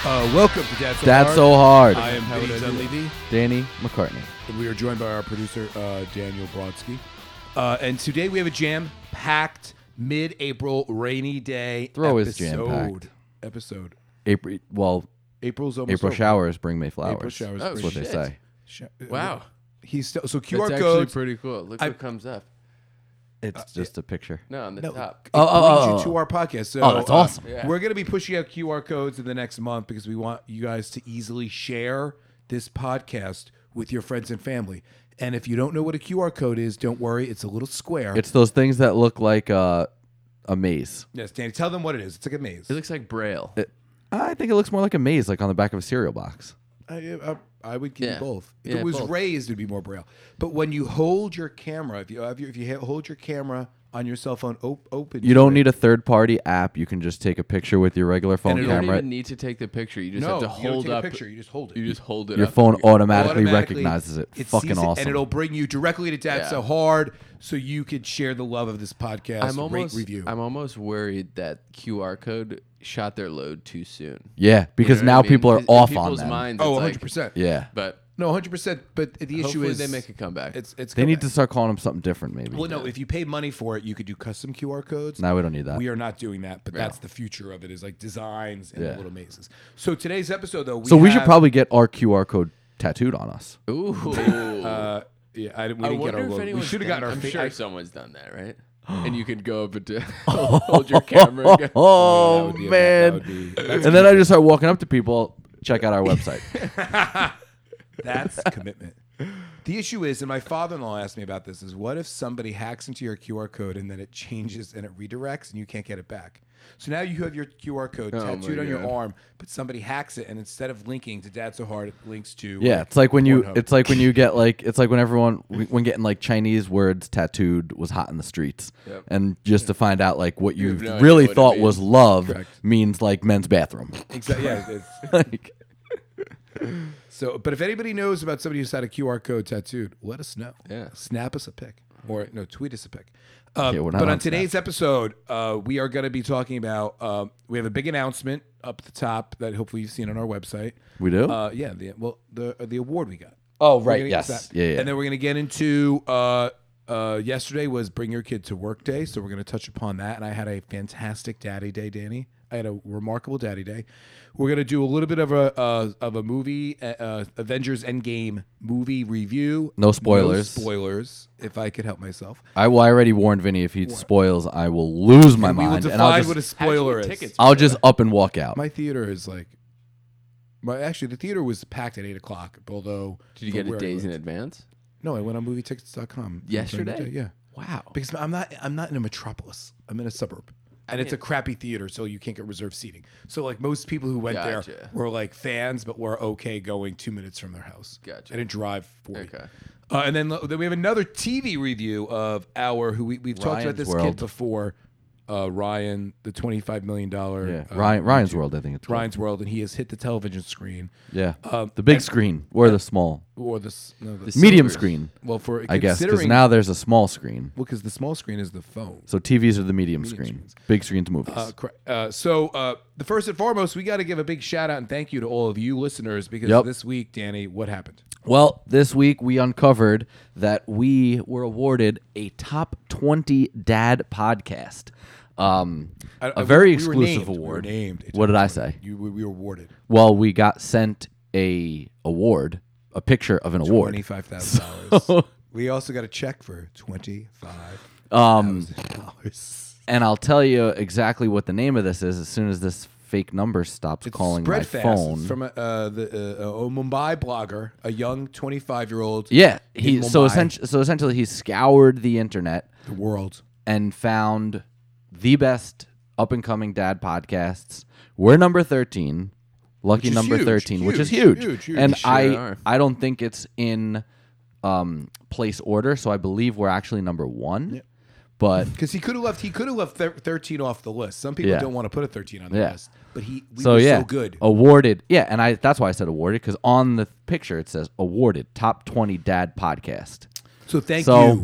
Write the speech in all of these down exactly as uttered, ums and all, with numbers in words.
Uh, welcome to That's So That's Hard. so hard. I am Vinny Dunleavy. Danny McCartney. And we are joined by our producer, uh, Daniel Brodsky. Uh, and today we have a jam-packed, mid-April, rainy day Throw episode. is jam-packed. Episode. April, well, April's almost April over. showers bring May flowers. April showers Oh, That's bring what they shit. say. Sh- Wow. He's still so Q R That's codes. actually pretty cool. Look I- what comes up. It's just a picture. No, on the No, top. it Oh, oh, brings oh, you to our podcast. So, Oh, that's uh, awesome. Yeah. We're going to be pushing out Q R codes in the next month because we want you guys to easily share this podcast with your friends and family. And if you don't know what a Q R code is, don't worry. It's a little square. It's those things that look like uh, a maze. yes, Danny, tell them what it is. It's like a maze. It looks like Braille. It, I think it looks more like a maze, like on the back of a cereal box. I, I, I would give Yeah. you both. If Yeah, it was both. raised, it'd be more Braille. But when you hold your camera, if you have your, if you ha- hold your camera on your cell phone op- open, You to don't it- need a third-party app. You can just take a picture with your regular phone And it You don't camera. even need to take the picture. You just no, have to you don't hold take up. a picture. You just hold it. You just hold it Your up. phone to your- automatically, Automatically, recognizes it. it Fucking sees it, awesome. and it'll bring you directly to Dad Yeah. So Hard, so you could share the love of this podcast. I'm almost, rate, review. I'm almost worried that Q R code shot their load too soon. yeah, because You know now what I mean? people are In off people's on them. minds, oh, it's one like- hundred percent. Yeah, But No, one hundred percent. But the issue hopefully is they make a comeback. It's it's they need comeback. to start calling them something different, maybe. Well, no, if you pay money for it, you could do custom Q R codes. Now we don't need that. We are not doing that, but Yeah. that's the future of it. Is like designs and Yeah. little mazes. So today's episode, though, we so we should have- probably get our Q R code tattooed on us. Ooh. Uh, yeah, I, didn't- we I didn't get wonder our if logo. We anyone's should have done- gotten our. I'm fa- sure I- someone's done that, right? And you can go up and do- hold your camera. Again. that Oh would be a- man! that would be- that's and then I just start walking up to people. Check out our website. That's commitment. The issue is, and my father-in-law asked me about this, is what if somebody hacks into your Q R code and then it changes and it redirects and you can't get it back? So now you have your Q R code Oh, tattooed my on your God. arm, but somebody hacks it and instead of linking to Dad So Hard, it links to Yeah, it's like when you Pornhub. it's like when you get like it's like when everyone when getting like Chinese words tattooed was hot in the streets. Yep. And just to find out like what you, have no really idea what it thought means. was love Correct. means like men's bathroom. Exactly. Yeah. It's, Like, so, but if anybody knows about somebody who's had a Q R code tattooed, let us know. Yeah. Snap us a pic, or no, tweet us a pic. Um, Yeah, we're not but on on today's episode, uh, we are going to be talking about. Um, we have a big announcement up at the top that hopefully you've seen on our website. we do? Uh, yeah. The well, the the award we got. oh We're right, gonna get yes. to that. Yeah, yeah. And then we're going to get into. Uh, uh, yesterday was Bring Your Kid to Work Day, so we're going to touch upon that. And I had a fantastic Daddy Day, Danny. I had a remarkable Daddy Day. We're going to do a little bit of a uh, of a movie, uh, uh, Avengers Endgame movie review. No spoilers. No spoilers, if I could help myself. I, well, I already warned Vinny if he spoils, I will lose my And we will mind, define and I'll just what a spoiler How'd is. you get tickets? I'll just up and walk out. My theater is like, my actually the theater was packed at eight o'clock. Although, Did you from get where it I days in lived- advance? No, I went on movie tickets dot com Yesterday? Yeah. Wow. Because I'm not I'm not in a metropolis. I'm in a suburb. And it's a crappy theater, so you can't get reserved seating. So like most people who went there Gotcha. were like fans, but were okay going two minutes from their house. Gotcha. I didn't drive forty. Okay. Uh, and then, then we have another T V review of our who we, we've talked about Ryan's this World. kid before, uh, Ryan, the twenty-five million dollar yeah, uh, Ryan, Ryan's YouTube- World, I think it's called. Ryan's World, and he has hit the television screen Yeah, Um, the big and- screen or the small, or the, s- no, the, The medium silvers. screen. well for I guess because considering now there's a small screen. well because the small screen is the phone. So T Vs are the medium, Medium screen. screens. Big screens movies. Uh, correct. Uh, so uh, the first and foremost, we got to give a big shout out and thank you to all of you listeners because Yep. this week, Danny, what happened? Well, this week we uncovered that we were awarded a top twenty dad podcast. Um, I- a I- very we were exclusive named. We were award. named. What did I say? You, we, we were awarded Well, we got sent a award, a picture of an award. twenty-five thousand dollars. We also got a check for twenty-five Um, thousand dollars. and I'll tell you exactly what the name of this is as soon as this fake number stops calling my Spreadfast. phone. It's from a, uh, the uh, a Mumbai blogger, a young twenty-five-year-old. yeah, in he so Mumbai. essentially, so essentially he scoured the internet The world. and found the best up and coming dad podcasts. We're number thirteen, lucky Which is number huge, thirteen, which is huge, huge. huge, huge. And We sure I are. I don't think it's in um, place order, so I believe we're actually number one. Yep. But Because he could have left. He could have left thir- thirteen off the list. Some people Yeah. don't want to put a thirteen on the Yeah. list, but he we so were yeah, so good. awarded. Yeah, and I that's why I said awarded because on the picture it says awarded top twenty dad podcast. So thank so you.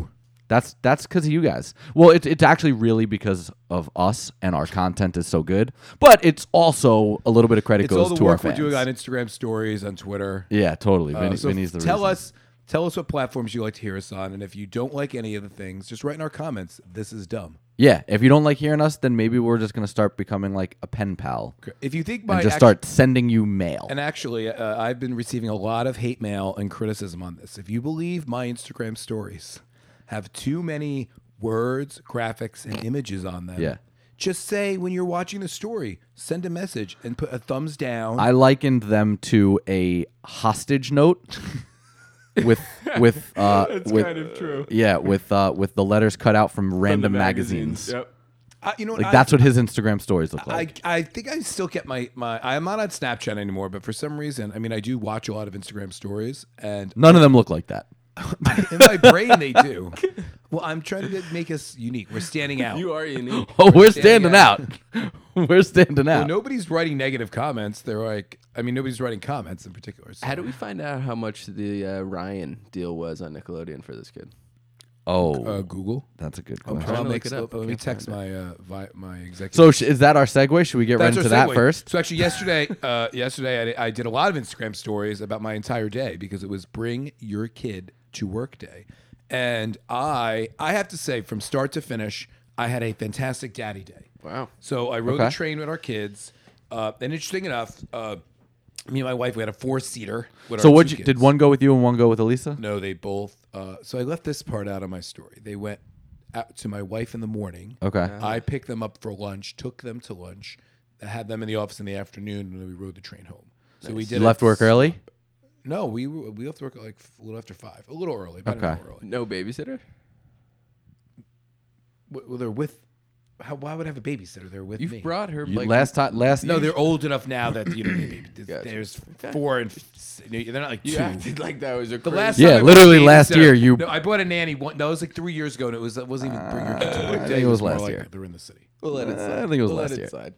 That's that's because of you guys. Well, it's it's actually really because of us and our content is so good. But it's also a little bit of credit It's goes all the to our work we're fans. doing on Instagram stories, on Twitter. Yeah, totally. Uh, Vinny, so Vinny's the tell reason. us, tell us what platforms you like to hear us on, and if you don't like any of the things, just write in our comments. This is dumb. Yeah, if you don't like hearing us, then maybe we're just gonna start becoming like a pen pal If you think my and just act- start sending you mail. and actually, uh, I've been receiving a lot of hate mail and criticism on this. If you believe my Instagram stories have too many words, graphics, and images on them, Yeah. just say when you're watching the story, send a message and put a thumbs down. I likened them to a hostage note with with uh That's with kind of true. yeah with uh with the letters cut out from From the random magazines. Yep. I- you know what? Like I- that's what his Instagram stories look like. I, I think I still get my, my I'm not on Snapchat anymore, but for some reason, I mean, I do watch a lot of Instagram stories, and None of them look like that. in my brain they do. Well, I'm trying to get, make us unique. We're standing out. You are unique. Oh, we're standing standing out. We're standing well, out. nobody's writing negative comments. They're like, I mean, nobody's writing comments in particular. So. How do we find out how much the uh, Ryan deal was on Nickelodeon for this kid? Oh, uh, Google? that's a good I'm question. trying I'll to make, look it up. let I me can't text find my uh, vi- my executive. So sh- is that our segue? Should we get right That's into our that segue. first? So actually, yesterday, uh, yesterday I, I did a lot of Instagram stories about my entire day because it was Bring Your Kid to Work Day, and I I have to say, from start to finish, I had a fantastic daddy day. Wow. So I rode Okay. the train with our kids, uh, and interesting enough, uh, me and my wife we had a four seater. So what did one go with you and one go with Elisa? No, they both. Uh, so I left this part out of my story. They went out to my wife in the morning. Okay. I picked them up for lunch, took them to lunch, I had them in the office in the afternoon, and then we rode the train home. So we did. You it- left work early? No, we were- we left work at like a little after five, a little early, about Okay. an hour early. No babysitter? Well, they're with. How? Why would I have a babysitter? They're with You've me. brought her You- like last time, last No, they're old enough now that you know. They, Gotcha. there's Okay. four and s- they're not like You two. acted like that was a The crazy- last Yeah, time I bought literally a last babysitter- year you- No, I bought a nanny. One, no, it was like three years ago, and it was it wasn't even bring your kids to work I day. think it was more last like year. They're in the city. We'll let it Uh, slide. I think it was We'll last let year. it slide.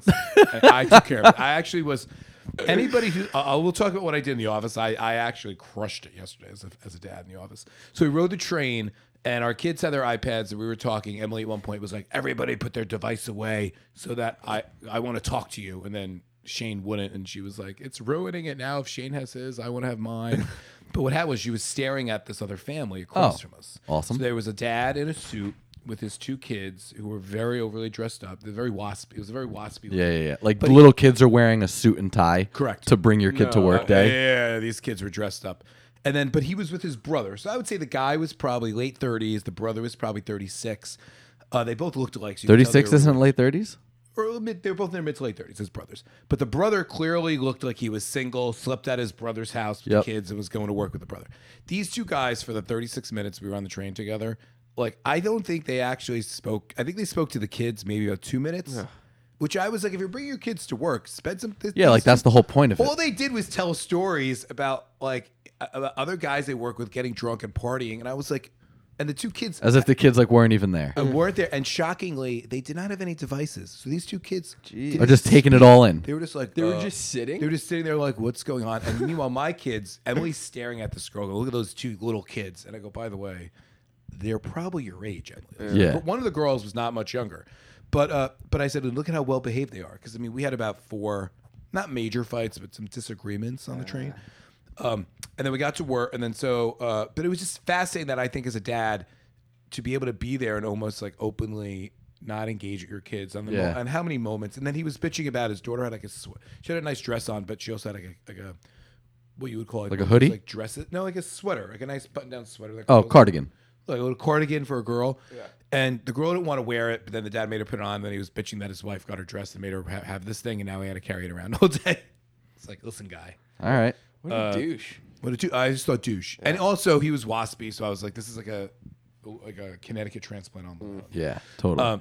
I, I took care of it. I actually was. Anybody who I will talk about what I did in the office. I, I actually crushed it yesterday as a, as a dad in the office. So we rode the train, and our kids had their iPads, and we were talking. Emily at one point was like, "Everybody put their device away so that I I want to talk to you." And then Shane wouldn't, and she was like, "It's ruining it now. If Shane has his, I want to have mine." But what happened was she was staring at this other family across Oh, from us. awesome. So there was a dad in a suit with his two kids who were very overly dressed up. They're very waspy. It was a very waspy. Yeah, yeah, yeah. Like But the little kids are wearing a suit and tie. Correct. To bring your kid to No, work uh, day. Yeah, these kids were dressed up. And then, but he was with his brother. So I would say the guy was probably late thirties. The brother was probably thirty-six. Uh, they both looked alike. So you could tell thirty-six they were- isn't late thirties? Or mid, they were both in their mid to late thirties, his brothers. But the brother clearly looked like he was single, slept at his brother's house with Yep. the kids, and was going to work with the brother. These two guys, for the thirty-six minutes we were on the train together, like, I don't think they actually spoke. I think they spoke to the kids maybe about two minutes. Which I was like, if you're bringing your kids to work, spend some. th- Yeah, like these that's the whole point of all it. they did was tell stories about like uh, about other guys they work with getting drunk and partying, and I was like, and the two kids As if the kids like weren't even there. uh, weren't there, and shockingly, they did not have any devices. So these two kids didn't Or just taking it all in. They were just like They were uh, just sitting? They were just sitting there like, what's going on? And meanwhile, my kids, Emily's staring at the scroll. Going, look at those two little kids, and I go, by the way, they're probably your age, Emily. Yeah. But one of the girls was not much younger. But uh, but I said, look at how well behaved they are. Because I mean, we had about four, not major fights, but some disagreements on the train. Um, and then we got to work, and then so, uh, but it was just fascinating that I think as a dad to be able to be there and almost like openly not engage with your kids on the mo- Yeah. and how many moments. And then he was bitching about his daughter had like a sw- she had a nice dress on, but she also had like a like a what you would call it Like a one of those, hoodie? like dress it no like a sweater, like a nice button down sweater. Like Oh, a little- cardigan. like a little cardigan for a girl. And the girl didn't want to wear it, but then the dad made her put it on. And then he was bitching that his wife got her dressed and made her ha- have this thing, and now he had to carry it around all day. It's like, listen, guy. All right. What a Uh, douche. What a dou- I just thought douche. And also, he was waspy, so I was like, this is like a like a Connecticut transplant on the. Yeah, totally. Um,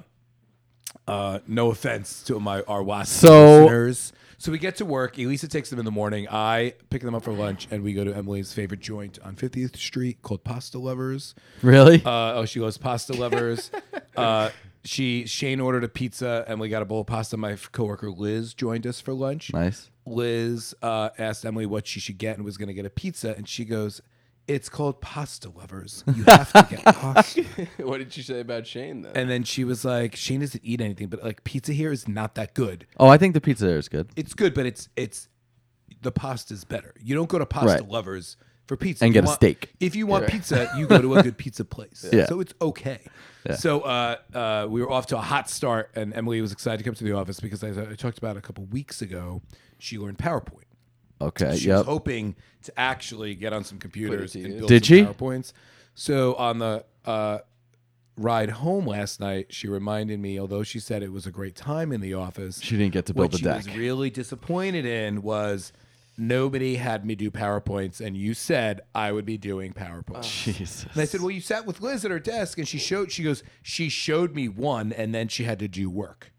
uh, no offense to my our waspy So- listeners. So we get to work. Elisa takes them in the morning. I pick them up for lunch, and we go to Emily's favorite joint on fiftieth Street called Pasta Lovers. really? Uh, oh, she loves pasta lovers. uh, she Shane ordered a pizza, and we got a bowl of pasta. My coworker Liz joined us for lunch. nice. Liz uh, asked Emily what she should get and was going to get a pizza, and she goes, It's called Pasta Lovers. You have to get pasta. What did you say about Shane then? And then she was like, Shane doesn't eat anything, but like pizza here is not that good. Oh, I think the pizza there is good. It's good, but it's it's the pasta's better. You don't go to Pasta Right. Lovers for pizza And If you get a want- steak. If you want pizza, you go to a good pizza place. Yeah. So it's okay. So uh, uh, we were off to a hot start, and Emily was excited to come to the office because as I talked about a couple weeks ago, she learned PowerPoint. Okay. She was Yep. hoping to actually get on some computers to and use. build Did some she? PowerPoints. So on the uh, ride home last night, she reminded me, although she said it was a great time in the office, She didn't get to build what the she deck. was really disappointed in was nobody had me do PowerPoints, and you said I would be doing PowerPoints. Jesus. And I said, well, you sat with Liz at her desk, and she showed. She goes, she showed me one, and then she had to do work.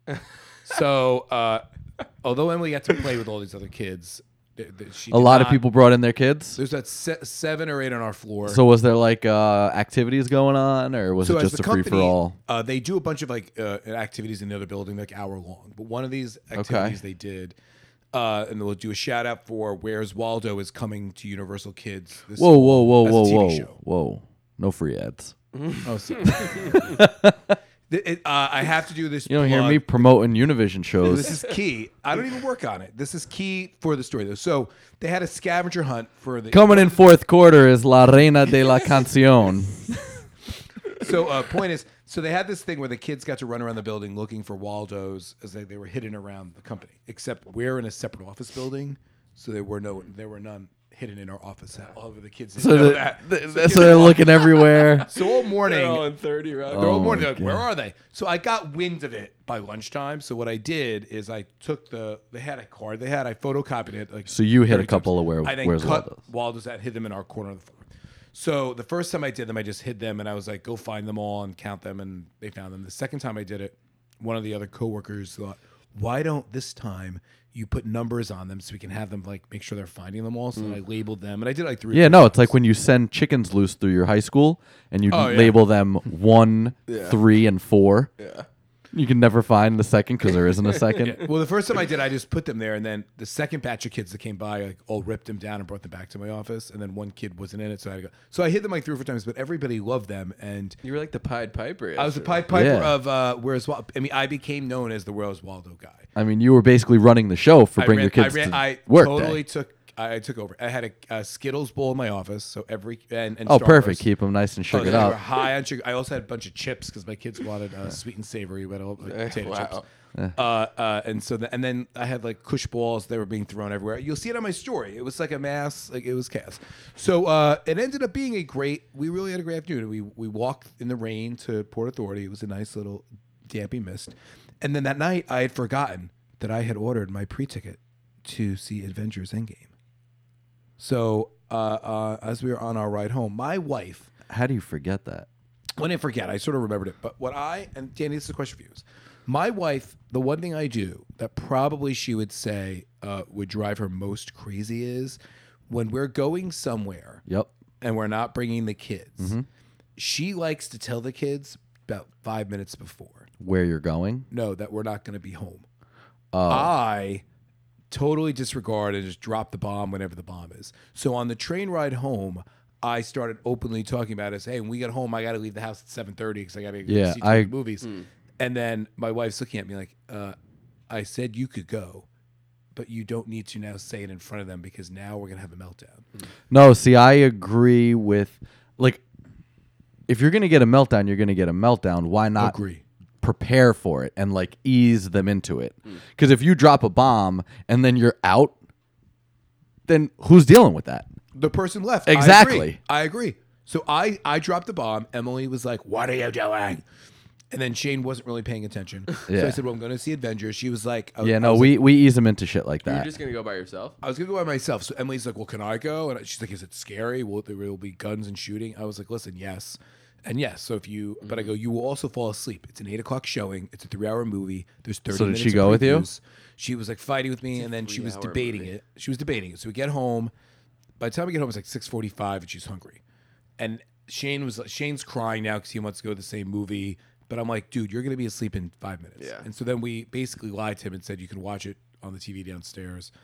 So, uh, although Emily got to play with all these other kids, th- th- she A did lot of not- people brought in their kids. There's that se- seven or eight on our floor. So was there like uh, activities going on, or was So it as just the a free company, for all? Uh, they do a bunch of like uh, activities in the other building, like hour long. But one of these activities they did, uh, and we'll do a shout out for Where's Waldo is coming to Universal Kids. This Whoa, whoa, whoa, as a whoa, T V whoa, show. whoa! No free ads. Oh, sorry. The- it- uh, I have to do this. You don't hear plug. me promoting Univision shows. This is key. I don't even work on it. This is key for the story, though. So they had a scavenger hunt for the. Coming in fourth quarter is La Reina de la Canción. So uh, point is, so they had this thing where the kids got to run around the building looking for Waldos as they, they were hidden around the company. Except we're in a separate office building, so there were no there were none hidden in our office. All of the kids didn't So, know the, that. the- So that's kids why they're were- looking everywhere. So all morning, They're all in thirty rock. they're all Oh morning. my They're like, God. where are they? So I got wind of it by lunchtime. So what I did is I took the they had a card they had. I photocopied it. Like So you hit thirty a couple times. of where I then where's cut Waldo's. Waldo's at hid them in our corner of the floor. So the first time I did them, I just hid them and I was like, go find them all and count them, and they found them. The second time I did it, one of the other coworkers thought, why don't this time you put numbers on them so we can have them like make sure they're finding them all? So then I labeled them, and I did like three. or Yeah, four no, it's times. like when you send chickens loose through your high school and you Oh, yeah. label them one, Yeah. three, and four. Yeah. You can never find the second because there isn't a second. Yeah. Well, the first time I did, I just put them there, and then the second batch of kids that came by, like, all ripped them down and brought them back to my office. And then one kid wasn't in it, so I had to go. So I hit them like three or four times, but everybody loved them, and You were like the Pied Piper. I was the yesterday. Pied Piper Yeah. of uh, Where's Waldo. I mean, I became known as the Where's Waldo guy. I mean, you were basically running the show for I Bring ran, Your Kids I ran, to I Work totally Day. took. I took over. I had a, a Skittles bowl in my office, so every and, and Oh, Starburst. perfect. Keep them nice and Oh, sugared they were up. high on sugar. I also had a bunch of chips because my kids wanted uh, sweet and savory, but like, potato Wow. chips. Uh, uh, and so, the, and then I had like Kush balls. They were being thrown everywhere. You'll see it on my story. It was like a mass, like it was chaos. So uh, it ended up being a great. We really had a great afternoon. We we walked in the rain to Port Authority. It was a nice little dampy mist. And then that night, I had forgotten that I had ordered my pre-ticket to see Avengers Endgame. So uh, uh, as we were on our ride home, my wife. How do you forget that? I didn't forget. I sort of remembered it. But what I, and Danny, this is a question for you. Is my wife, the one thing I do that probably she would say uh, would drive her most crazy is when we're going somewhere Yep. and we're not bringing the kids, she likes to tell the kids about five minutes before, Where you're going? no, that we're not going to be home. Oh. I totally disregard and just drop the bomb whenever the bomb is. So on the train ride home, I started openly talking about it as, hey, when we get home, I got to leave the house at seven thirty because I got to go Yeah, see I- the movies. And then my wife's looking at me like, uh, I said you could go, but you don't need to now say it in front of them because now we're going to have a meltdown. No, see, I agree with, like, if you're going to get a meltdown, you're going to get a meltdown. Why not Agree. prepare for it and, like, ease them into it? Because if you drop a bomb and then you're out, then who's dealing with that? The person left. Exactly. I agree. I agree. So I, I dropped the bomb. Emily was like, what are you doing? And then Shane wasn't really paying attention. So Yeah. I said, well, I'm going to see Avengers. She was like, I, Yeah, I no, was we, we ease them into shit like You're that. just gonna go by yourself. I was gonna go by myself. So Emily's like, "Well, can I go?" And she's like, "Is it scary? Will there will be guns and shooting?" I was like, "Listen, yes, and yes." So if you, but I go, you will also fall asleep. It's an eight o'clock showing. It's a three-hour movie. There's thirty. So did minutes she of go with you? previews. She was like fighting with me, and then she was three-hour debating movie. it. She was debating it. So we get home. By the time we get home, it's like six forty-five, and she's hungry. And Shane was Shane's crying now because he wants to go to the same movie. But I'm like, dude, you're gonna be asleep in five minutes. Yeah. And so then we basically lied to him and said you can watch it on the T V downstairs.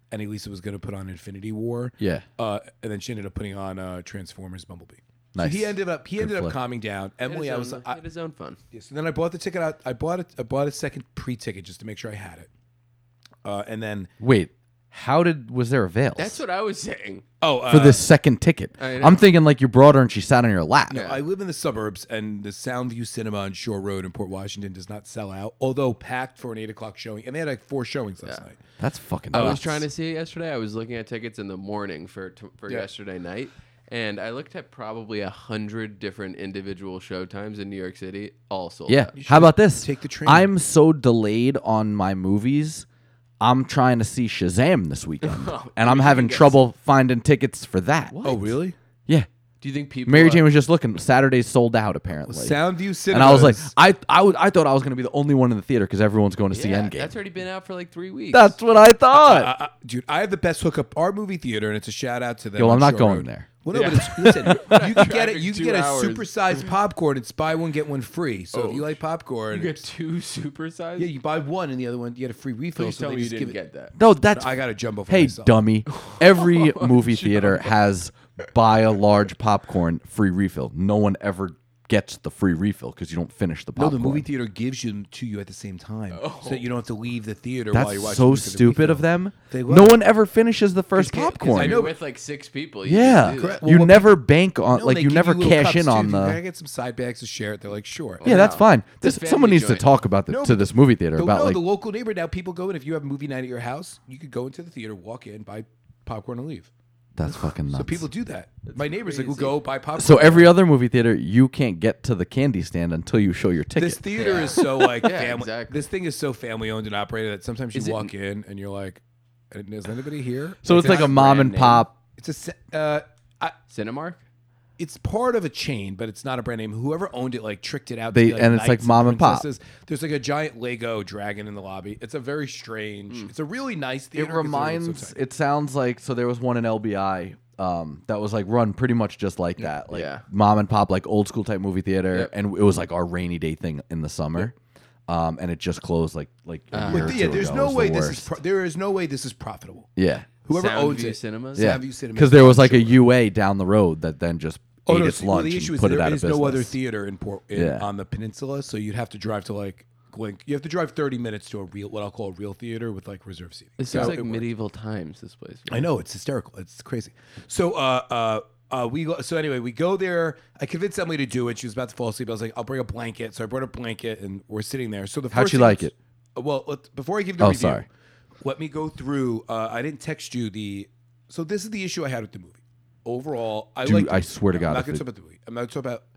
Annalisa was going to put on Infinity War. Yeah. Uh, and then she ended up putting on uh, Transformers Bumblebee. Nice. So he ended up he Good ended up flip. calming down. Emily, He had I his was own, I, he had his own fun. yeah, so then I bought the ticket out. I bought it. I bought a second pre-ticket just to make sure I had it. Uh, and then Wait, how did was there a veil? That's what I was saying. oh uh, for this second ticket. I know. I'm thinking like you brought her and she sat on your lap. No, I live in the suburbs, and the Soundview Cinema on Shore Road in Port Washington does not sell out, although packed for an eight o'clock showing, and they had like four showings last Yeah. night. That's fucking. I was nuts. trying to see it yesterday. I was looking at tickets in the morning for t- for Yeah. yesterday night, and I looked at probably a hundred different individual show times in New York City, all sold Yeah. out. You should How about this? take the train. I'm so delayed on my movies. I'm trying to see Shazam this weekend, and I'm you having can get trouble finding tickets for that. Oh, really? Yeah. Do you think people? Mary are- Jane was just looking. Saturday's sold out apparently. Soundview Cinema. And I was like, I I, would, I thought I was going to be the only one in the theater because everyone's going to see Yeah, Endgame. that's already been out for like three weeks. That's what I thought. Uh, uh, dude, I have the best hookup. Our movie theater, and it's a shout out to them. Yo, on I'm not Shore going Road. there. Well, no, Yeah. but it's, listen, you can get it. Driving You can two get a hours. supersized popcorn. It's buy one get one free. So Oh, if you like popcorn, you get two supersized. yeah, you buy one and the other one you get a free refill. Please so tell they me you just didn't give it- get that. No, that's I got a jumbo for hey myself. dummy. Every movie theater has buy a large popcorn free refill. No one ever gets the free refill because you don't finish the No, popcorn. the movie theater gives them to you at the same time, so that you don't have to leave the theater while you're That's watching. so the movie for the stupid refill. of them. They No love one ever finishes the first can't- 'cause popcorn. I I know, know but- with like six people. You Yeah, can do that. Correct. Well, you what never bank on No, like they you give never little cash cups, in too. on If the. you can get some side bags to share it. They're like, sure. Yeah, that's No. fine. It's This, a someone family needs to joint. talk about the, No, to this movie theater The, about no, like the local neighborhood now. People go in. If you have a movie night at your house, you could go into the theater, walk in, buy popcorn, and leave. that's fucking nuts. So people do that. My neighbors like will crazy. go buy popcorn. So every other movie theater, you can't get to the candy stand until you show your ticket. This theater Yeah. is so like Yeah, family. exactly. This thing is so family owned and operated that sometimes you Is it- walk in and you're like, "Is anybody here?" so it's like not a a mom brand and name. pop. It's a se- uh, I, Cinemark. it's part of a chain, but it's not a brand name. Whoever owned it like tricked it out. They- to be, and it's like knights mom and pop. princesses. There's like a giant Lego dragon in the lobby. It's a very strange. It's a really nice theater. It 'cause everyone's reminds. so tight. It sounds like so. There was one in L B I um, that was like run pretty much just like that, like Yeah. mom and pop, like old school type movie theater, Yep. and it was like our rainy day thing in the summer, um, and it just closed like like a Uh, year But or yeah, two there's ago. It no was the way this is. worst. Pro- there is no way this is profitable. yeah. Whoever Soundview owns it, Cinemas? Yeah, Soundview Cinemas, because there was like a sure. U A down the road that then just Oh, ate no, its see, well, lunch the issue and is put it there out is of business. no other theater in Port in, Yeah. on the peninsula, so you'd have to drive to like Glink. You have to drive thirty minutes to a real, what I'll call a real theater with like reserve seating. It So sounds like it works. medieval times. This place. I know it's hysterical. It's crazy. So, uh, uh, uh, we go, so anyway, we go there. I convinced Emily to do it. She was about to fall asleep. I was like, I'll bring a blanket. So I brought a blanket, and we're sitting there. So the How'd first she thing- like it? Uh, Well, let, before I give the Oh, review, sorry. let me go through. Uh, I didn't text you the. So this is the issue I had with the movie. Overall, I Dude, like. I swear to God, I'm not if going to it- talk about the movie. I'm not talking about.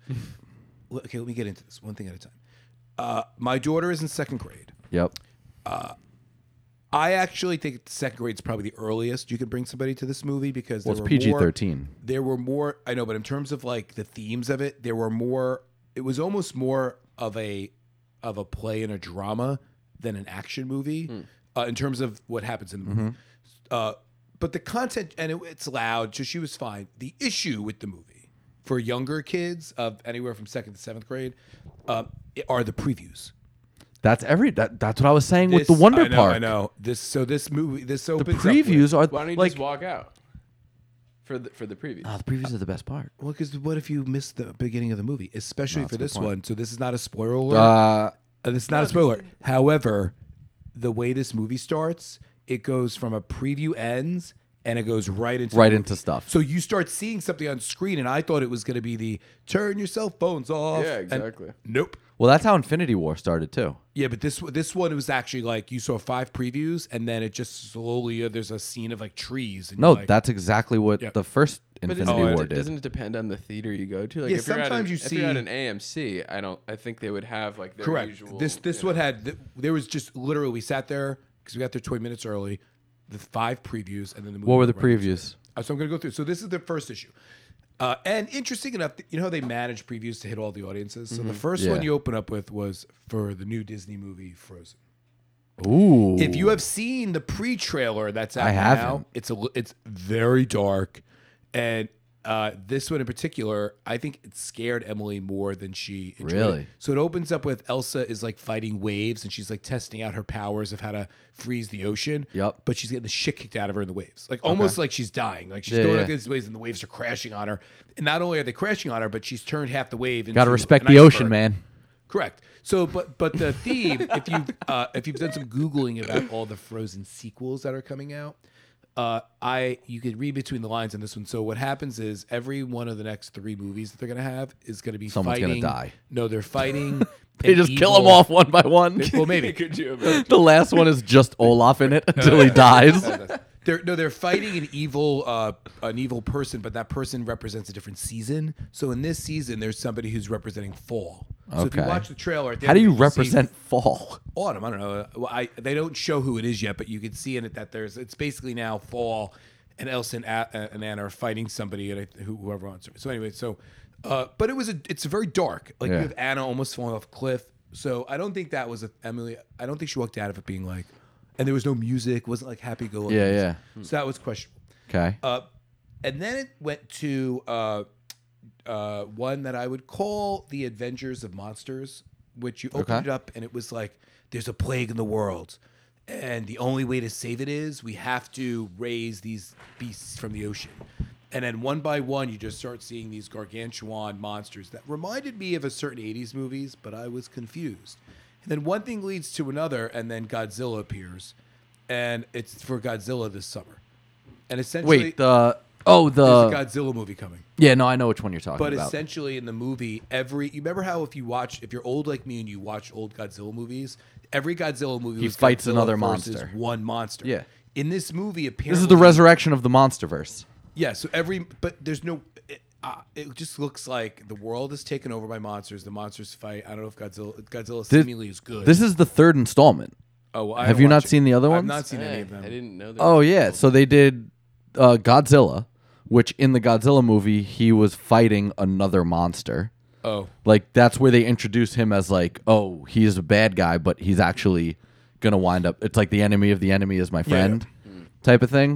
Okay, let me get into this one thing at a time. Uh, my daughter is in second grade. Yep. I actually think second grade is probably the earliest you could bring somebody to this movie because Well, there it's were P G more- thirteen. There were more. I know, but in terms of like the themes of it, there were more. It was almost more of a of a play and a drama than an action movie uh, in terms of what happens in the movie. Uh, but the content and it, it's loud, so she was fine. The issue with the movie for younger kids of anywhere from second to seventh grade uh, are the previews. That's every. That, that's what I was saying with the This- Wonder I know, Park. I know this. So this movie, this The opens up with- previews are Why don't you like. just walk out for the for the preview? Oh, the previews are the best part. Well, because what if you missed the beginning of the movie, especially No, for that's a this good point. one? So this is not a spoiler alert. Uh, Uh, this is not a spoiler. However, the way this movie starts, it goes from a preview ends and it goes right into right the into movie. stuff. So you start seeing something on screen, and I thought it was going to be the turn your cell phones off. Yeah, and- exactly. nope. Well, that's how Infinity War started too. Yeah, but this this one was actually like you saw five previews, and then it just slowly uh, there's a scene of like trees. And No, you're like, that's exactly what Yeah. the first But Infinity Oh, doesn't, War it, did. doesn't it depend on the theater you go to? Like Yeah, if you're at sometimes an, you if you're at see- an A M C, I don't. I think they would have like their correct. usual. This this you one know. had th- there was just literally we sat there because we got there twenty minutes early, the five previews, and then the movie What were the went right into it. previews? Uh, So I'm going to go through. So this is the first issue. Uh, and interesting enough, you know how they manage previews to hit all the audiences? So the first Yeah. one you open up with was for the new Disney movie Frozen. Ooh. If you have seen the pre-trailer that's out I now, haven't. it's a li- it's very dark, and uh, this one in particular, I think it scared Emily more than she enjoyed Really? it. So it opens up with Elsa is like fighting waves and she's like testing out her powers of how to freeze the ocean. Yep. But she's getting the shit kicked out of her in the waves. Like almost like she's dying. Like she's Yeah, going yeah. up these waves and the waves are crashing on her. And not only are they crashing on her, but she's turned half the wave into Got to respect an the ocean, iceberg. man. Correct. So, but but the theme, if you've uh, if you've done some googling about all the Frozen sequels that are coming out, uh, I you could read between the lines in this one. So what happens is every one of the next three movies that they're gonna have is gonna be Someone's gonna fighting. die. No, they're fighting. They an just kill them evil- off one by one. Well, maybe. Could you imagine? The last one is just Olaf in it until he dies. They're no, they're fighting an evil, uh, an evil person, but that person represents a different season. So in this season, there's somebody who's representing fall. So if you Okay. watch the trailer, at the How end do you of it, see represent fall? autumn? I don't know. Well, I they don't show who it is yet, but you can see in it that there's it's basically now fall, and Elsa and, A- and Anna are fighting somebody, and I, who, whoever wants it. So anyway, so uh, but it was a it's very dark. Like Yeah. you have Anna almost falling off a cliff. So I don't think that was a Emily. I don't think she walked out of it being like, and there was no music. Wasn't like happy go lucky. Yeah, yeah. So that was questionable. Okay. Uh, and then it went to uh, uh, one that I would call the Avengers of Monsters, which you opened Okay. it up and it was like, there's a plague in the world. And the only way to save it is we have to raise these beasts from the ocean. And then one by one, you just start seeing these gargantuan monsters that reminded me of a certain eighties movies, but I was confused. And then one thing leads to another, and then Godzilla appears. And it's for Godzilla this summer. And essentially, Wait, the oh the there's a Godzilla movie coming. yeah, no, I know which one you're talking But about. essentially, in the movie, every you remember how if you watch, if you're old like me and you watch old Godzilla movies, every Godzilla movie He was fights Godzilla another versus monster. one monster. Yeah. In this movie, apparently, This is the resurrection of the MonsterVerse. Yeah. So every, but there's no. It, uh, it just looks like the world is taken over by monsters. The monsters fight. I don't know if Godzilla, Godzilla This- seemingly is good. This is the third installment. oh, well, I have haven't you not watched it. seen the other I've ones? not seen any Hey, of them. I didn't know. There Oh was a yeah, sequel. so they did uh, Godzilla, which in the Godzilla movie he was fighting another monster. Oh, Like that's where they introduce him as like, oh, he's a bad guy, but he's actually gonna wind up. It's like the enemy of the enemy is my friend, type of thing.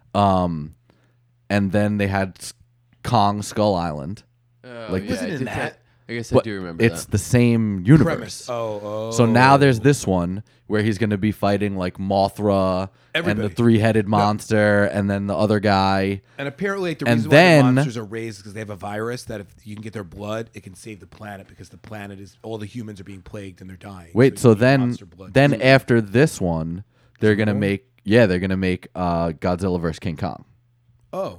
Um, and then they had S- Kong Skull Island. Oh, like- yeah, Wasn't I in did that? I guess I But do remember it's that. the same universe. premise. Oh, oh. So now there's this one where he's going to be fighting like Mothra and Everybody. the three-headed monster, and then the other guy. And apparently, like, the And reason then- why the monsters are raised is because they have a virus that if you can get their blood, it can save the planet because the planet is all the humans are being plagued and they're dying. Wait, you so need then monster blood. then after this one, they're gonna more? make yeah they're gonna make uh, Godzilla versus King Kong. oh,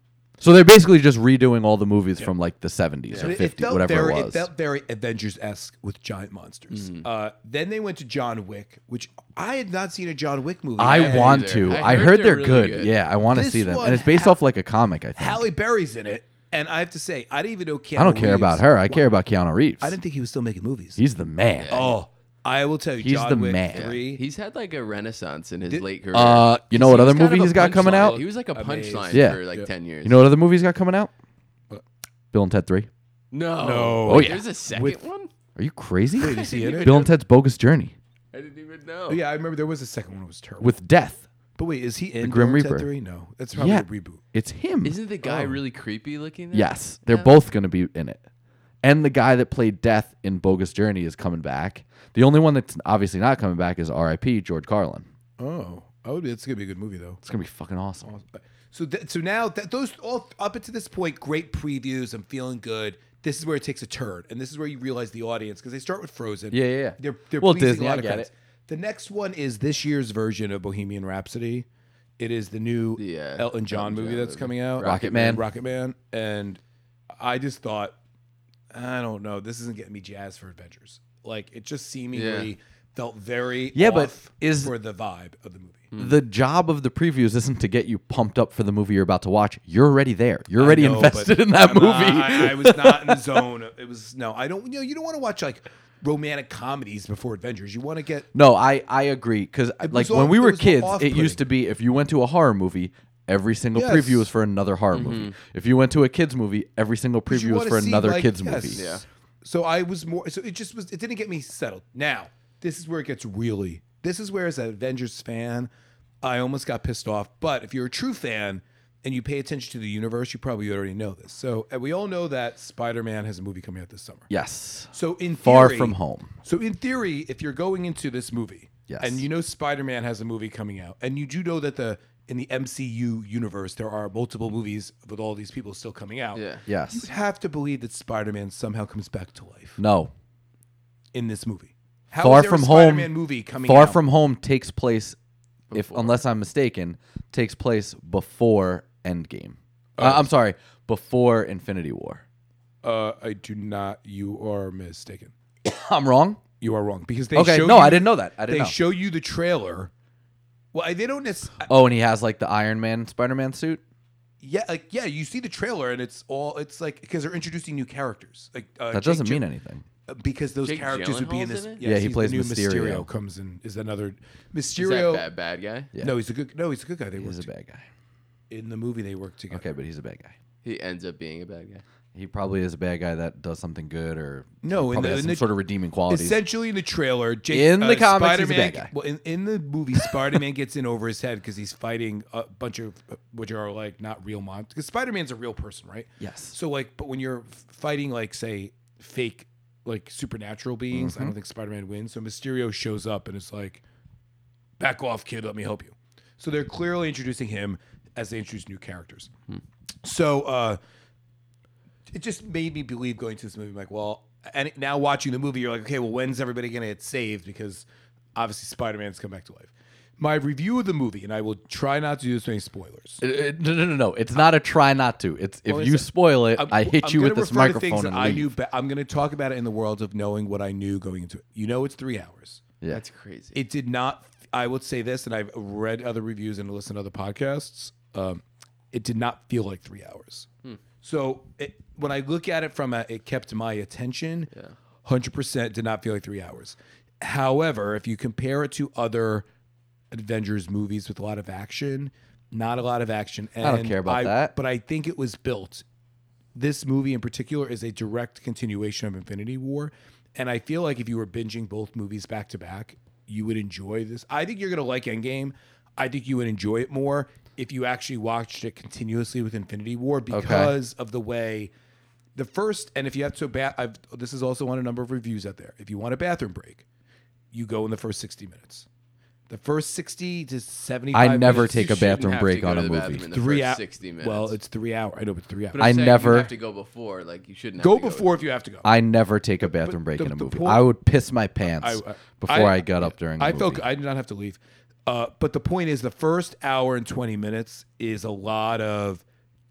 So they're basically just redoing all the movies from like the seventies But or it- it fifties, felt whatever very, it was. felt very Avengers esque with giant monsters. Uh, then they went to John Wick, which I had not seen a John Wick movie. I Yeah, want either. to. I I, heard heard they're they're really good. good. Yeah, I want to This see them, one and it's based ha- off like a comic. I think. Halle Berry's in it, and I have to say, I didn't even know Keanu I don't care Reeves- about her. I care about Keanu Reeves. I didn't think he was still making movies. He's the man. oh, I will tell you, He's John the Wick man. Yeah. three. He's had like a renaissance in his Did- late career. Uh, you know He what was other kind of movie a he's got coming punchline. out? He was like a Amazing. punchline Yeah. for like Yeah. ten years. You know what other movie he's got coming out? What? Bill and Ted Three. No. No. Oh, yeah. There's a second With- one? Are you crazy? Wait, is he in it? Bill and Ted's Bogus Journey I didn't even know. Oh, yeah, I remember there was a second one. It was terrible. with Death. But wait, is he in Grim Bill and Ted Reaper. three? No, that's probably Yeah. a reboot. It's him. Isn't the guy Oh. really creepy looking? There? Yes, they're Yeah. both going to be in it. And the guy that played Death in Bogus Journey is coming back. The only one that's obviously not coming back is R I P George Carlin. Oh, oh, it's gonna be a good movie though. It's going to be fucking awesome. So, th- so now that those all up until this point, great previews. I'm feeling good. This is where it takes a turn, and this is where you realize the audience because they start with Frozen. Yeah, yeah, yeah. They're, they're Well, pleasing Disney, a lot I of get fans. it. The next one is this year's version of Bohemian Rhapsody. It is the new The, uh, Elton John Elton movie John that's movie. coming out. Rocket Man. Rocket Man, and I just thought, I don't know, this isn't getting me jazzed for Avengers. Like it just seemingly Yeah. felt very Yeah, but off is- for the vibe of the movie. The job of the previews isn't to get you pumped up for the movie you're about to watch. You're already there. You're already I know, invested but in that I'm movie. not- I, I was not in the zone. It was no. I don't. You know, you don't want to watch like romantic comedies before Avengers. You want to get No, I, I agree because It like was when all- we it were was kids, it off-putting. used to be if you went to a horror movie, every single Yes. preview was for another horror movie. If you went to a kids movie, every single 'cause you preview was wanna for see, another like, kids yes. movie. Yeah. So I was more. So it just was. It didn't get me settled. Now this is where it gets really. This is where, as an Avengers fan, I almost got pissed off. But if you're a true fan, and you pay attention to the universe, you probably already know this. So and we all know that Spider-Man has a movie coming out this summer. Yes. So in Far theory, From Home. So in theory, if you're going into this movie, Yes. and you know Spider-Man has a movie coming out, and you do know that the in the M C U universe there are multiple movies with all these people still coming out. Yeah. Yes. You have to believe that Spider-Man somehow comes back to life No. in this movie. How Far is there From a Home. Spider-Man movie coming Far out? From Home takes place, if Before. unless I'm mistaken, takes place before Endgame. Oh. Uh, I'm sorry, before Infinity War. Uh, I do not. You are mistaken. I'm wrong. You are wrong because they Okay, show no, you, I didn't know that. I didn't They know. show you the trailer. Well, I- they don't necessarily. Oh, and he has like the Iron Man, Spider-Man suit. Yeah, like yeah, you see the trailer and it's all it's like because they're introducing new characters. Like uh, That Jake doesn't Gy- mean anything. uh, because those Jake characters would be in Gyllenhaal's this. in it? Yeah, he he's the plays new Mysterio. comes in is another Is Mysterio. that bad, bad guy? Yeah. No, he's a good. No, he's a good guy. They He's work a bad guy. in the movie. They work together. Okay, but he's a bad guy. He ends up being a bad guy. He probably is a bad guy that does something good or No, in probably the- has in some the- sort of redeeming qualities. Essentially, in the trailer, Jake, In the uh, comics, he's a Spider-Man, bad guy. Well, in, in the movie, Spider-Man gets in over his head because he's fighting a bunch of uh, which are like not real monsters. Because Spider-Man's a real person, right? Yes. So like, but when you're f- fighting like say fake like supernatural beings, Mm-hmm. I don't think Spider-Man wins. So Mysterio shows up and it's like, "Back off, kid. Let me help you." So they're clearly introducing him as they introduce new characters. So uh, it just made me believe going to this movie. I'm like, well, and now watching the movie, you're like, okay, well, when's everybody gonna get saved? Because obviously Spider-Man's come back to life. My review of the movie, and I will try not to do this with any spoilers. Uh, uh, no, no, no, no. It's not a try not to. It's if Well, you it's- spoil it, I'm- I hit I'm you with gonna this refer to things microphone that and I leave. knew. Ba- I'm going to talk about it in the world of knowing what I knew going into it. You know, it's three hours. Yeah. That's crazy. It did not. I would say this, and I've read other reviews and listened to other podcasts. Um, it did not feel like three hours. So it, when I look at it from a, it kept my attention. Yeah. Hundred percent did not feel like three hours. However, if you compare it to other Avengers movies with a lot of action, not a lot of action. And I don't care about I- that. But I think it was built. This movie in particular is a direct continuation of Infinity War. And I feel like if you were binging both movies back to back, you would enjoy this. I think you're going to like Endgame. I think you would enjoy it more if you actually watched it continuously with Infinity War because of the way the first, and if you have to, ba- I've, this is also on a number of reviews out there. If you want a bathroom break, you go in the first sixty minutes. The first sixty to seventy-five I never minutes, take You a bathroom shouldn't have break to go on to a the movie. bathroom in the three first hours. sixty minutes. Well, it's three hours. I know, but three hours. But I'm I saying never- You have to go before. Like you shouldn't Go have to before if you have to go. I never take a bathroom break the- in a the movie. point- I would piss my pants I- I- before I, I- got up during. A I movie. felt I did not have to leave. Uh, but the point is, the first hour and twenty minutes is a lot of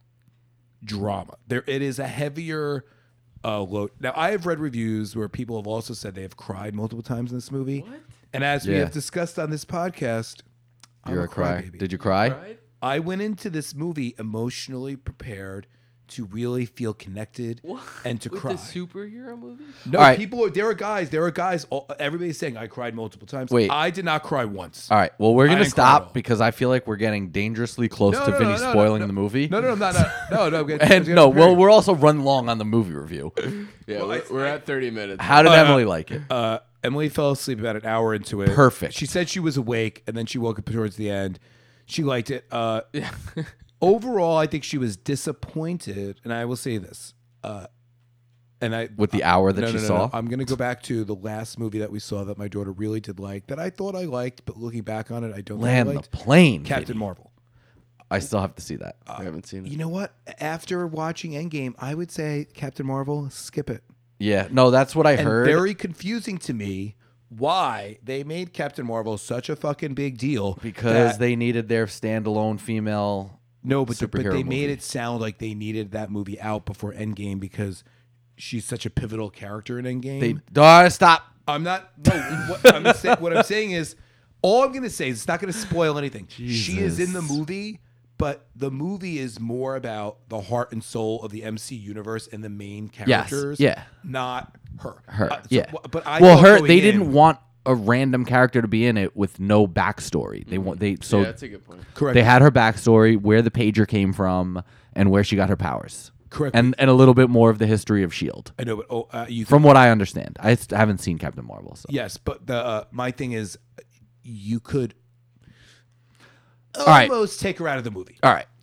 drama. There, it is a heavier uh, load. Now, I have read reviews where people have also said they have cried multiple times in this movie. What? And as we Yeah. have discussed on this podcast, I'm You're a a cry. crybaby. Did you cry? Right? I went into this movie emotionally prepared to really feel connected What? and to With cry. the superhero movie? No, All right. people are. There are guys. There are guys. All, everybody's saying I cried multiple times. Wait. I did not cry once. All right. Well, we're I gonna didn't cry at all. stop because I feel like we're getting dangerously close No, to no, Vinny no, no, spoiling no. the movie. No, no, no, not, not, no, no. I'm And no, well, we're also run long on the movie review. Yeah, Well, we're, I- we're at thirty minutes. How did Uh, Emily like it? Uh, Emily fell asleep about an hour into it. Perfect. She said she was awake, and then she woke up towards the end. She liked it. Uh, Yeah. overall, I think she was disappointed, and I will say this. Uh, and I With the hour that no, she no, no, saw? no. I'm going to go back to the last movie that we saw that my daughter really did like, that I thought I liked, but looking back on it, I don't Land think I the liked. plane. Captain Vinny. Marvel. I still have to see that. I haven't seen it. You know what? After watching Endgame, I would say Captain Marvel, skip it. Yeah. No, that's what I And heard. very confusing to me why they made Captain Marvel such a fucking big deal. because that- they needed their standalone female. no, but, the, but superhero they made movie. it sound like they needed that movie out before Endgame because she's such a pivotal character in Endgame. They uh, stop. I'm not. No, what I'm, say, what I'm saying is, all I'm going to say is it's not going to spoil anything. She is in the Jesus. movie, but the movie is more about the heart and soul of the M C universe and the main characters. yeah. not her. Her. Uh, so- yeah. but I well, thought her. going They in- didn't want a random character to be in it with no backstory. They want they so yeah, that's a good point. correct. they had her backstory, where the pager came from, and where she got her powers, correct. and and a little bit more of the history of Shield. I know, but oh, uh, you From what I understand, I st- haven't seen Captain Marvel. So. yes, but the uh, my thing is, you could right. almost take her out of the movie. All right.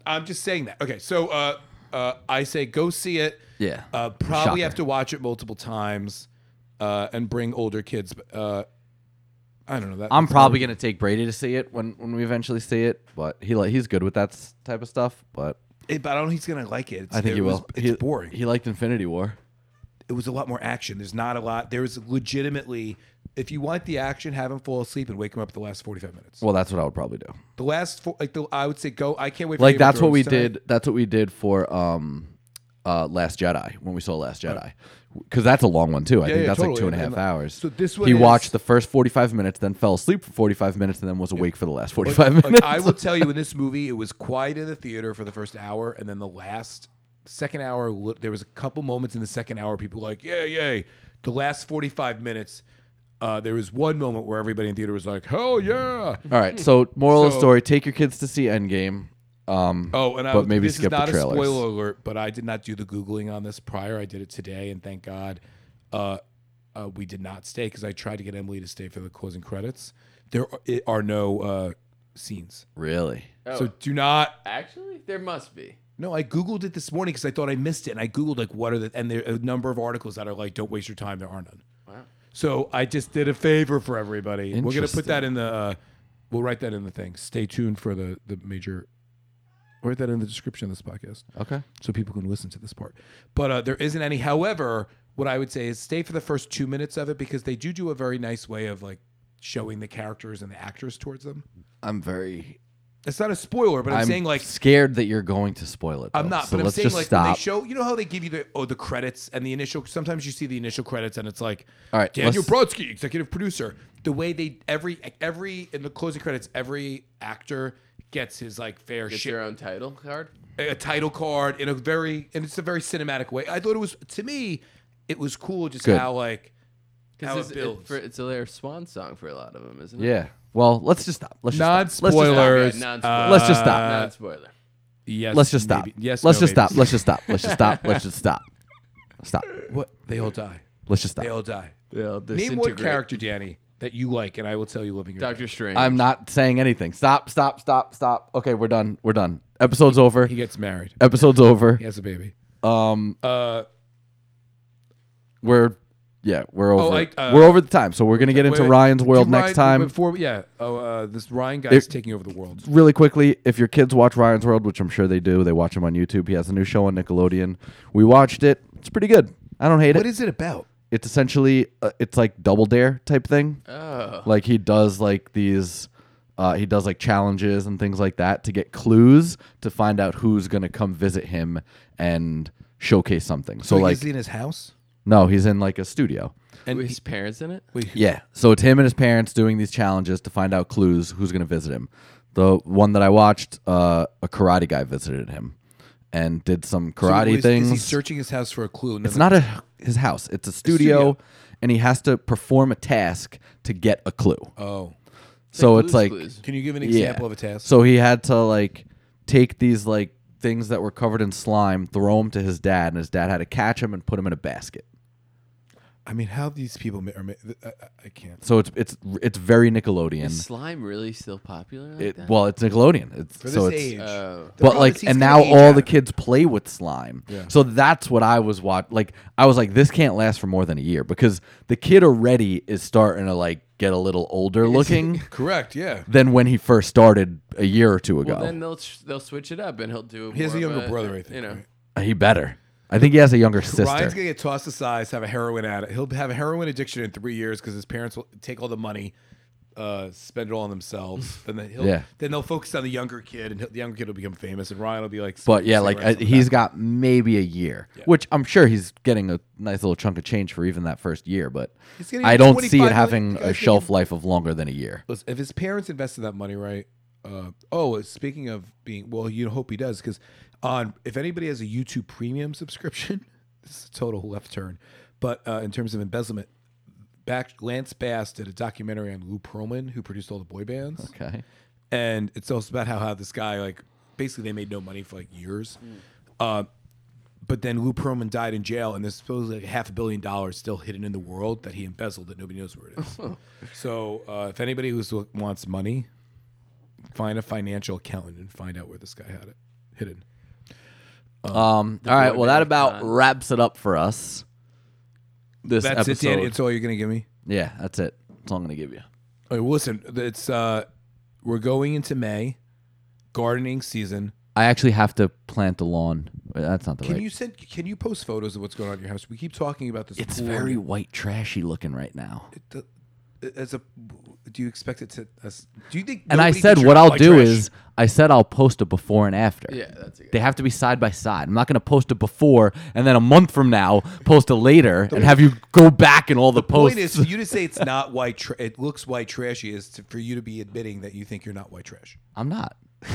I'm just saying that. Okay, so uh, uh, I say go see it. Yeah. Uh, probably Shocker. have to watch it multiple times, uh, and bring older kids. Uh, I don't know. That, I'm that's probably hard. gonna take Brady to see it when, when we eventually see it, but he like he's good with that s- type of stuff. But It, but I don't know if he's gonna like it. It's, I think it he was, will. It's he, boring. He liked Infinity War. It was a lot more action. There's not a lot. There's legitimately, if you want the action, have him fall asleep and wake him up the last forty-five minutes. Well, that's what I would probably do. The last, four, like the, I would say, go. I can't wait. for Like Game of that's what we Thrones tonight. did. That's what we did for um, uh, Last Jedi when we saw Last Jedi, because that's a long one too. I Yeah, think yeah, that's totally. like two and a half And- hours. so this one he is- watched the first forty-five minutes, then fell asleep for forty-five minutes, and then was awake for the last forty-five Like, minutes. I will tell you, in this movie, it was quiet in the theater for the first hour, and then the last second hour, li- there was a couple moments in the second hour, people were like, yay, yay. The last forty-five minutes, uh, there was one moment where everybody in theater was like, hell yeah. All right. So moral of the So- story: take your kids to see Endgame. Um, Oh, and I, but maybe this skip is not the a trailers. spoiler alert, but I did not do the Googling on this prior. I did it today, and thank God uh, uh, we did not stay because I tried to get Emily to stay for the closing credits. There are, it are no uh, scenes. Really? Oh, So do not. actually, there must be. No, I Googled it this morning because I thought I missed it. And I Googled, like, what are the, and there are a number of articles that are like, don't waste your time. There are none. Wow. So I just did a favor for everybody. We're going to put Interesting. that in the, uh, we'll write that in the thing. Stay tuned for the, the major, we'll write that in the description of this podcast. Okay. So people can listen to this part. But uh, there isn't any. However, what I would say is stay for the first two minutes of it because they do do a very nice way of like showing the characters and the actors towards them. I'm very. It's not a spoiler, but I'm, I'm saying like scared that you're going to spoil it. I'm though. not. So but I'm let's saying just like when they stop. show, you know how they give you the oh the credits and the initial. Sometimes you see the initial credits and it's like All right, Daniel let's- Brodsky, executive producer. The way they every every in the closing credits, every actor gets his like fair Get share. your own title card. A title card in a very and it's a very cinematic way. I thought it was to me, it was cool just Good. how like how Because it it's, builds. it, for, it's their swan song for a lot of them, isn't it? Yeah. Well, let's just stop. Let's just Non stop. Let's just stop. spoilers. Okay, non-spoiler. Let's just stop. Non spoiler. yes, Let's just stop. maybe. Yes, Let's no, just maybe. stop. Let's just stop. Let's just stop. Let's just stop. Stop. What they all die. Let's just stop. They all die. They'll Name one character, Danny, that you like, and I will tell you living your Doctor death. Strange. I'm not saying anything. Stop. Stop. Stop. Stop. Okay, we're done. We're done. Episode's over. He gets married. Episode's over. He has a baby. Um, Uh, we're yeah, we're over. Oh, I- uh, we're over the time, so we're gonna get into wait, Ryan's do world Ryan- next time. Before, yeah. Oh, uh, this Ryan guy's It- taking over the world. Really quickly, if your kids watch Ryan's World, which I'm sure they do, they watch him on YouTube. He has a new show on Nickelodeon. We watched it. It's pretty good. I don't hate What it. is it about? It's essentially uh, it's like Double Dare type thing. Oh. Like he does like these uh, he does like challenges and things like that to get clues to find out who's gonna come visit him and showcase something. So, So, like is he in his house? no, he's in like a studio. And With he- his parents in it? wait, Yeah. So it's him and his parents doing these challenges to find out clues who's gonna visit him. The one that I watched, uh, a karate guy visited him and did some so karate is, things. Is he searching his house for a clue? And It's then not a his house. It's a studio, studio. and he has to perform a task to get a clue. the- Oh, So Like it's Blue's like Clues. can you give an yeah. example of a task? So he had to like take these like things that were covered in slime, throw them to his dad, and his dad had to catch him and put him in a basket. I mean, how these people ma- are. Ma- I, I- I can't. So it's it's it's very Nickelodeon. Is slime really still popular? Like It that? well, it's Nickelodeon. It's For so this it's age, Oh. The but problem like is he's and gonna now age all out the of it. kids play with slime. Yeah. So that's what I was watching. Like I was like, this can't last for more than a year because the kid already is starting to like get a little older looking Correct. Yeah. than when he first started a year or two ago. Well, then they'll sh- they'll switch it up and he'll do. He has a more of younger brother, I think. You know, right? Uh, he better. I think he has a younger sister. Ryan's gonna get tossed aside, have a heroin addict. He'll have a heroin addiction in three years because his parents will take all the money, uh, spend it all on themselves. Then they- he'll, Yeah. then they'll focus on the younger kid, and he'll, the younger kid will become famous, and Ryan will be like. But yeah, smoking like uh, cigarettes on the he's back. got maybe a year, Yeah. which I'm sure he's getting a nice little chunk of change for even that first year. But He's getting I don't see twenty-five it having million- a guys shelf getting- life of longer than a year. Listen, if his parents invested that money right. Uh, oh, speaking of being, well, you hope he does because on if anybody has a YouTube Premium subscription, this is a total left turn. But uh, in terms of embezzlement, back Lance Bass did a documentary on Lou Pearlman, who produced all the boy bands. Okay. And it's also about how, how this guy like basically they made no money for like years. Uh, but then Lou Pearlman died in jail, and there's supposedly like half a billion dollars still hidden in the world that he embezzled that nobody knows where it is. So uh, if anybody who wants money, find a financial accountant and find out where this guy had it, hidden. Um. All right. boy Well, that band about con. wraps it up for us. This That's episode. it, Danny. It's all you're gonna give me. Yeah, that's it. That's all I'm gonna give you. All right, well, listen, it's uh, we're going into May, gardening season. I actually have to plant the lawn. Wait, that's not the Can right. you send? Can you post photos of what's going on in your house? We keep talking about this. It's pool. very white trashy looking right now. It, do- as a, do you expect it to? As, do you think? And I nobody said thinks you're what not I'll white do trash? is I said I'll post a before and after. Yeah, that's a good. They have to be side by side. I'm not going to post a before and then a month from now post a later and have you go back in all the, The posts. point is, for you to say it's not white. Tra- it looks white trashy. Is to, for you to be admitting that you think you're not white trash. I'm not.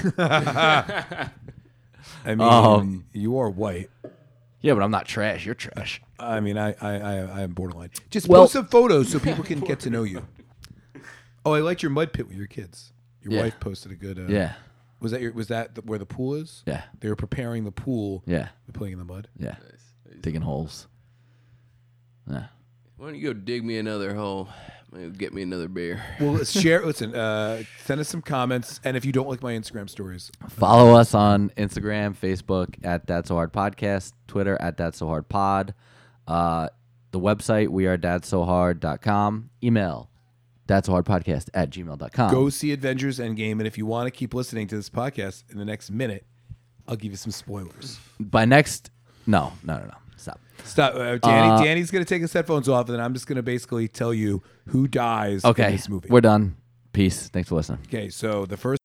I mean, Um, you are white. Yeah, but I'm not trash. You're trash. I mean, I I I, I am borderline. Just Well- post some photos so people can get to know you. Oh, I liked your mud pit with your kids. Your Yeah. wife posted a good. Uh, Yeah. Was that your? Was that the, where the pool is? Yeah. They were preparing the pool. Yeah. They're playing in the mud. Yeah. Nice. Digging holes. Yeah. Why don't you go dig me another hole? Maybe get me another beer. Well, let's share. Listen, uh, send us some comments, and if you don't like my Instagram stories, Follow us on Instagram, Facebook at That's So Hard Podcast, Twitter at That's So Hard Pod. Uh, the website, we are dads so hard dot com. Email, that's so hard podcast at gmail dot com. go see Avengers Endgame, and if you want to keep listening to this podcast in the next minute, I'll give you some spoilers. By next, no, no, no, no. Stop. Stop, uh, Danny. Uh, Danny's gonna take his headphones off, and then I'm just gonna basically tell you who dies Okay. in this movie. We're done. Peace. Thanks for listening. Okay, so the first.